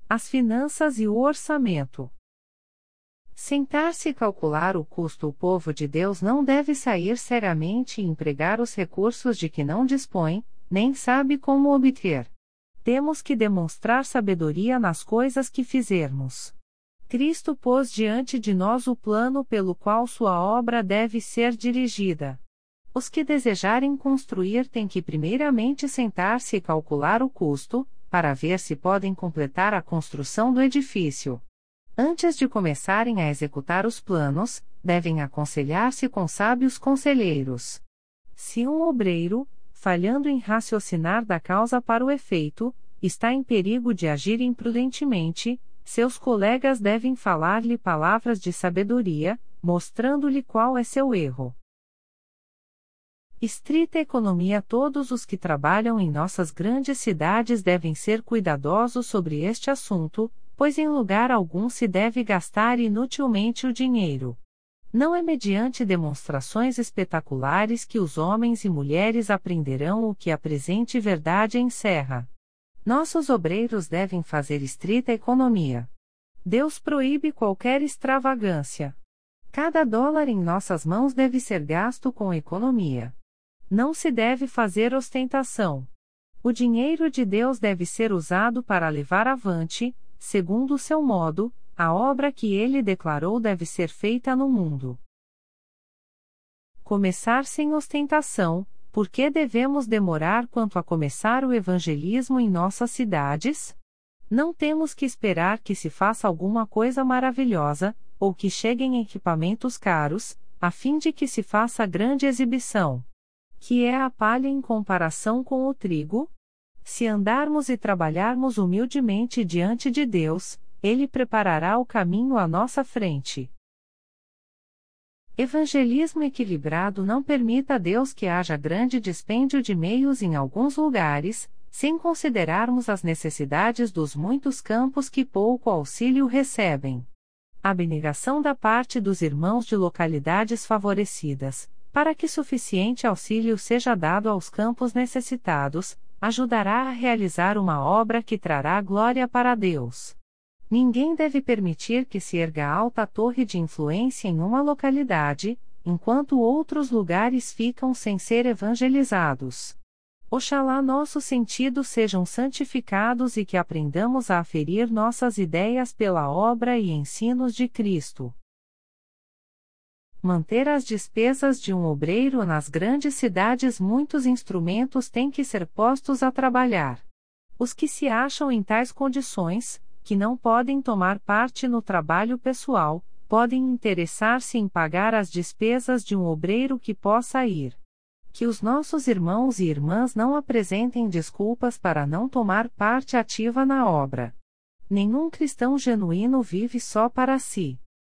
as finanças e o orçamento. Sentar-se e calcular o custo. O povo de Deus não deve sair cegamente e empregar os recursos de que não dispõe, nem sabe como obter. Temos que demonstrar sabedoria nas coisas que fizermos. Cristo pôs diante de nós o plano pelo qual sua obra deve ser dirigida. Os que desejarem construir têm que primeiramente sentar-se e calcular o custo, para ver se podem completar a construção do edifício. Antes de começarem a executar os planos, devem aconselhar-se com sábios conselheiros. Se um obreiro, falhando em raciocinar da causa para o efeito, está em perigo de agir imprudentemente, seus colegas devem falar-lhe palavras de sabedoria, mostrando-lhe qual é seu erro. Estrita economia. Todos os que trabalham em nossas grandes cidades devem ser cuidadosos sobre este assunto, pois em lugar algum se deve gastar inutilmente o dinheiro. Não é mediante demonstrações espetaculares que os homens e mulheres aprenderão o que a presente verdade encerra. Nossos obreiros devem fazer estrita economia. Deus proíbe qualquer extravagância. Cada dólar em nossas mãos deve ser gasto com economia. Não se deve fazer ostentação. O dinheiro de Deus deve ser usado para levar avante, segundo o seu modo, a obra que ele declarou deve ser feita no mundo. Começar sem ostentação. Por que devemos demorar quanto a começar o evangelismo em nossas cidades? Não temos que esperar que se faça alguma coisa maravilhosa, ou que cheguem equipamentos caros, a fim de que se faça grande exibição. Que é a palha em comparação com o trigo? Se andarmos e trabalharmos humildemente diante de Deus, Ele preparará o caminho à nossa frente. Evangelismo equilibrado. Não permita a Deus que haja grande dispêndio de meios em alguns lugares, sem considerarmos as necessidades dos muitos campos que pouco auxílio recebem. Abnegação da parte dos irmãos de localidades favorecidas, para que suficiente auxílio seja dado aos campos necessitados, ajudará a realizar uma obra que trará glória para Deus. Ninguém deve permitir que se erga alta torre de influência em uma localidade, enquanto outros lugares ficam sem ser evangelizados. Oxalá nossos sentidos sejam santificados e que aprendamos a aferir nossas ideias pela obra e ensinos de Cristo. Manter as despesas de um obreiro. Nas grandes cidades muitos instrumentos têm que ser postos a trabalhar. Os que se acham em tais condições, que não podem tomar parte no trabalho pessoal, podem interessar-se em pagar as despesas de um obreiro que possa ir. Que os nossos irmãos e irmãs não apresentem desculpas para não tomar parte ativa na obra. Nenhum cristão genuíno vive só para si.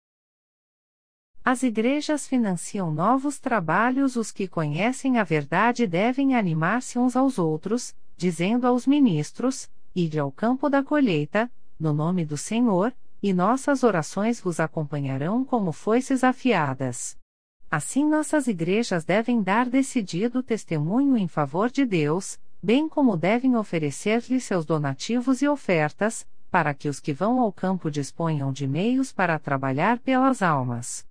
As igrejas financiam novos trabalhos. Os que conhecem a verdade devem animar-se uns aos outros, dizendo aos ministros: ide ao campo da colheita, no nome do Senhor, e nossas orações vos acompanharão como foices afiadas. Assim nossas igrejas devem dar decidido testemunho em favor de Deus, bem como devem oferecer-lhe seus donativos e ofertas, para que os que vão ao campo disponham de meios para trabalhar pelas almas.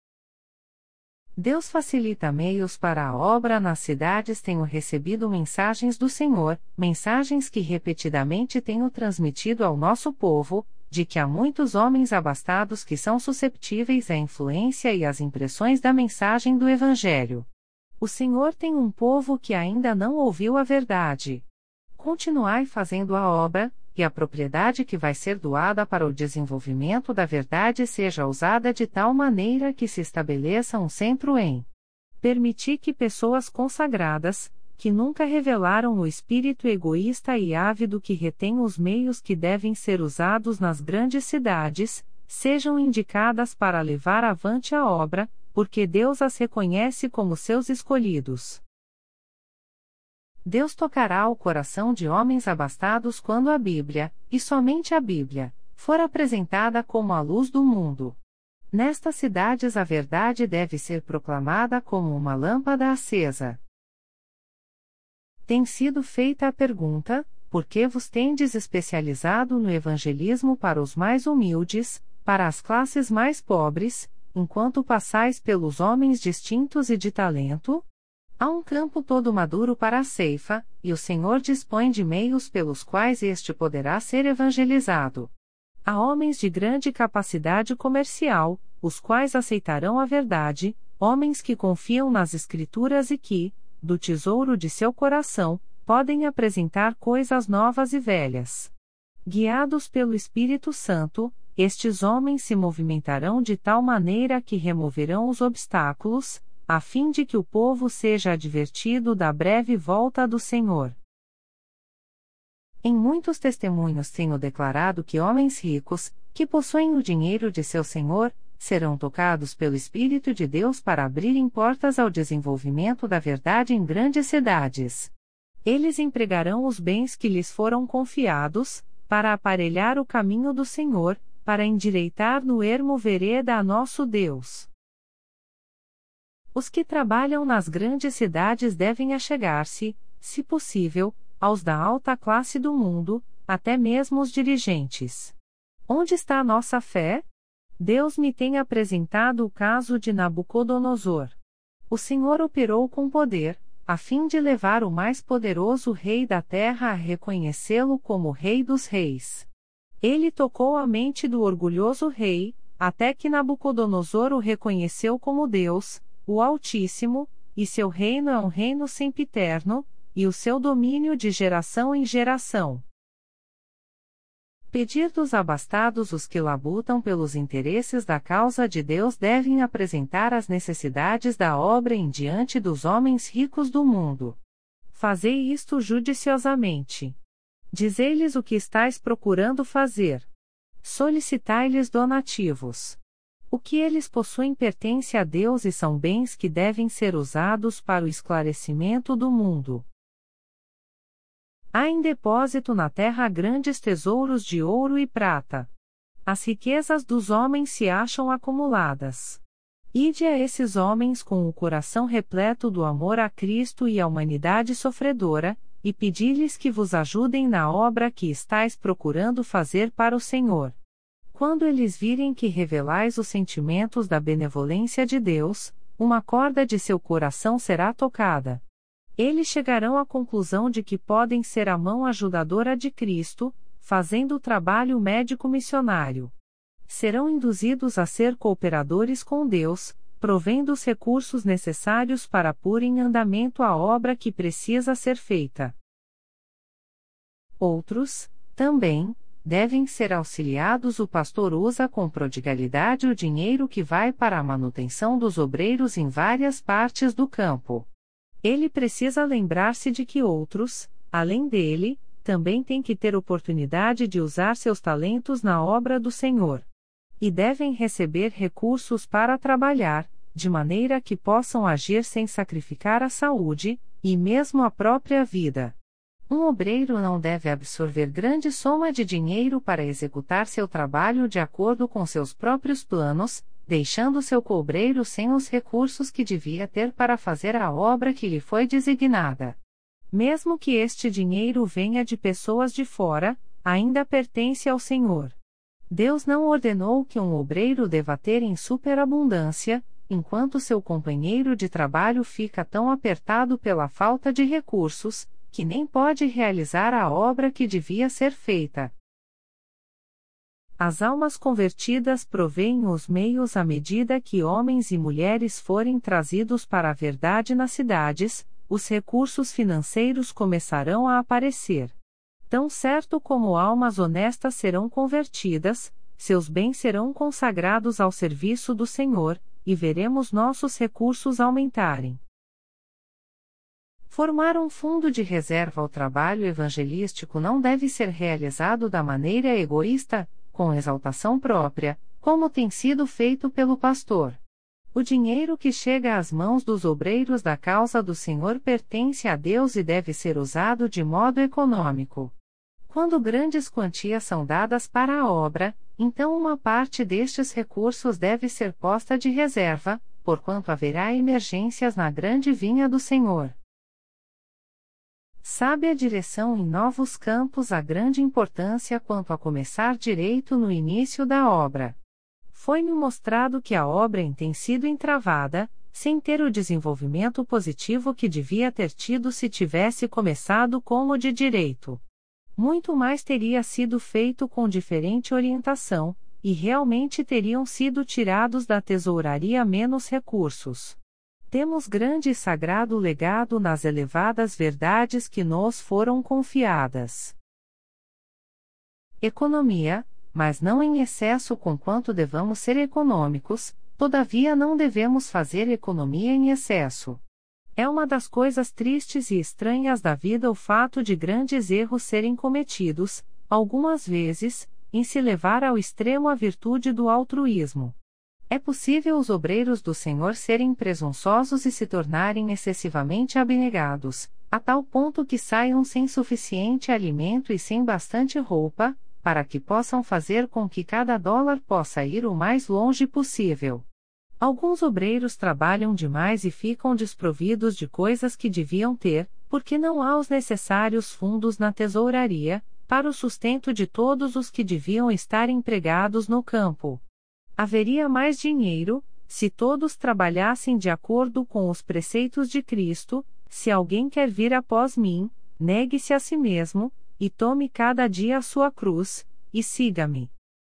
Deus facilita meios para a obra nas cidades. Tenho recebido mensagens do Senhor, mensagens que repetidamente tenho transmitido ao nosso povo, de que há muitos homens abastados que são susceptíveis à influência e às impressões da mensagem do Evangelho. O Senhor tem um povo que ainda não ouviu a verdade. Continuai fazendo a obra, e a propriedade que vai ser doada para o desenvolvimento da verdade seja usada de tal maneira que se estabeleça um centro em permitir que pessoas consagradas, que nunca revelaram o espírito egoísta e ávido que retém os meios que devem ser usados nas grandes cidades, sejam indicadas para levar avante a obra, porque Deus as reconhece como seus escolhidos. Deus tocará o coração de homens abastados quando a Bíblia, e somente a Bíblia, for apresentada como a luz do mundo. Nestas cidades a verdade deve ser proclamada como uma lâmpada acesa. Tem sido feita a pergunta: porque vos tendes especializado no evangelismo para os mais humildes, para as classes mais pobres, enquanto passais pelos homens distintos e de talento? Há um campo todo maduro para a ceifa, e o Senhor dispõe de meios pelos quais este poderá ser evangelizado. Há homens de grande capacidade comercial, os quais aceitarão a verdade, homens que confiam nas Escrituras e que, do tesouro de seu coração, podem apresentar coisas novas e velhas. Guiados pelo Espírito Santo, estes homens se movimentarão de tal maneira que removerão os obstáculos, a fim de que o povo seja advertido da breve volta do Senhor. Em muitos testemunhos tenho declarado que homens ricos, que possuem o dinheiro de seu senhor, serão tocados pelo Espírito de Deus para abrirem portas ao desenvolvimento da verdade em grandes cidades. Eles empregarão os bens que lhes foram confiados, para aparelhar o caminho do Senhor, para endireitar no ermo vereda a nosso Deus. Os que trabalham nas grandes cidades devem achegar-se, se possível, aos da alta classe do mundo, até mesmo os dirigentes. Onde está a nossa fé? Deus me tem apresentado o caso de Nabucodonosor. O Senhor operou com poder, a fim de levar o mais poderoso rei da terra a reconhecê-lo como Rei dos Reis. Ele tocou a mente do orgulhoso rei, até que Nabucodonosor o reconheceu como Deus, o Altíssimo, e seu reino é um reino sempiterno, e o seu domínio de geração em geração. Pedir dos abastados os que labutam pelos interesses da causa de Deus devem apresentar as necessidades da obra em diante dos homens ricos do mundo. Fazei isto judiciosamente. Dizei-lhes o que estáis procurando fazer. Solicitai-lhes donativos. O que eles possuem pertence a Deus e são bens que devem ser usados para o esclarecimento do mundo. Há em depósito na terra grandes tesouros de ouro e prata. As riquezas dos homens se acham acumuladas. Ide a esses homens com o coração repleto do amor a Cristo e à humanidade sofredora, e pedi-lhes que vos ajudem na obra que estáis procurando fazer para o Senhor. Quando eles virem que revelais os sentimentos da benevolência de Deus, uma corda de seu coração será tocada. Eles chegarão à conclusão de que podem ser a mão ajudadora de Cristo, fazendo o trabalho médico-missionário. Serão induzidos a ser cooperadores com Deus, provendo os recursos necessários para pôr em andamento a obra que precisa ser feita. Outros, também, devem ser auxiliados. O pastor usa com prodigalidade o dinheiro que vai para a manutenção dos obreiros em várias partes do campo. Ele precisa lembrar-se de que outros, além dele, também têm que ter oportunidade de usar seus talentos na obra do Senhor. E devem receber recursos para trabalhar, de maneira que possam agir sem sacrificar a saúde, e mesmo a própria vida. Um obreiro não deve absorver grande soma de dinheiro para executar seu trabalho de acordo com seus próprios planos, deixando seu cobreiro sem os recursos que devia ter para fazer a obra que lhe foi designada. Mesmo que este dinheiro venha de pessoas de fora, ainda pertence ao Senhor. Deus não ordenou que um obreiro deva ter em superabundância, enquanto seu companheiro de trabalho fica tão apertado pela falta de recursos, que nem pode realizar a obra que devia ser feita. As almas convertidas provêem os meios à medida que homens e mulheres forem trazidos para a verdade nas cidades, os recursos financeiros começarão a aparecer. Tão certo como almas honestas serão convertidas, seus bens serão consagrados ao serviço do Senhor, e veremos nossos recursos aumentarem. Formar um fundo de reserva ao trabalho evangelístico não deve ser realizado da maneira egoísta, com exaltação própria, como tem sido feito pelo pastor. O dinheiro que chega às mãos dos obreiros da causa do Senhor pertence a Deus e deve ser usado de modo econômico. Quando grandes quantias são dadas para a obra, então uma parte destes recursos deve ser posta de reserva, porquanto haverá emergências na grande vinha do Senhor. Sabe a direção em novos campos a grande importância quanto a começar direito no início da obra. Foi-me mostrado que a obra tem sido entravada, sem ter o desenvolvimento positivo que devia ter tido se tivesse começado como de direito. Muito mais teria sido feito com diferente orientação, e realmente teriam sido tirados da tesouraria menos recursos. Temos grande e sagrado legado nas elevadas verdades que nos foram confiadas. Economia, mas não em excesso conquanto devamos ser econômicos, todavia não devemos fazer economia em excesso. É uma das coisas tristes e estranhas da vida o fato de grandes erros serem cometidos, algumas vezes, em se levar ao extremo a virtude do altruísmo. É possível os obreiros do Senhor serem presunçosos e se tornarem excessivamente abnegados, a tal ponto que saiam sem suficiente alimento e sem bastante roupa, para que possam fazer com que cada dólar possa ir o mais longe possível. Alguns obreiros trabalham demais e ficam desprovidos de coisas que deviam ter, porque não há os necessários fundos na tesouraria, para o sustento de todos os que deviam estar empregados no campo. Haveria mais dinheiro, se todos trabalhassem de acordo com os preceitos de Cristo. Se alguém quer vir após mim, negue-se a si mesmo, e tome cada dia a sua cruz, e siga-me.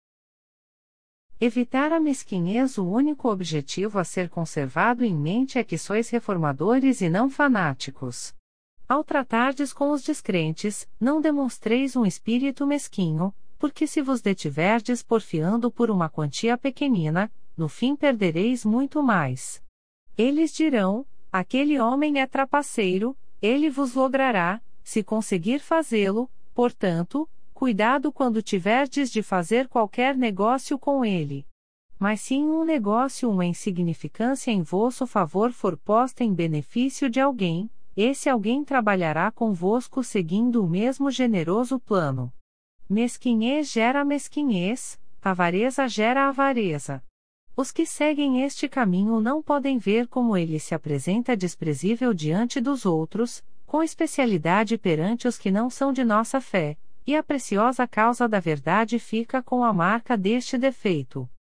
Evitar a mesquinhez. O único objetivo a ser conservado em mente é que sois reformadores e não fanáticos. Ao tratardes com os descrentes, não demonstreis um espírito mesquinho, porque se vos detiverdes porfiando por uma quantia pequenina, no fim perdereis muito mais. Eles dirão: aquele homem é trapaceiro, ele vos logrará, se conseguir fazê-lo, portanto, cuidado quando tiverdes de fazer qualquer negócio com ele. Mas se em um negócio uma insignificância em vosso favor for posta em benefício de alguém, esse alguém trabalhará convosco seguindo o mesmo generoso plano. Mesquinhez gera mesquinhez, avareza gera avareza. Os que seguem este caminho não podem ver como ele se apresenta desprezível diante dos outros, com especialidade perante os que não são de nossa fé, e a preciosa causa da verdade fica com a marca deste defeito.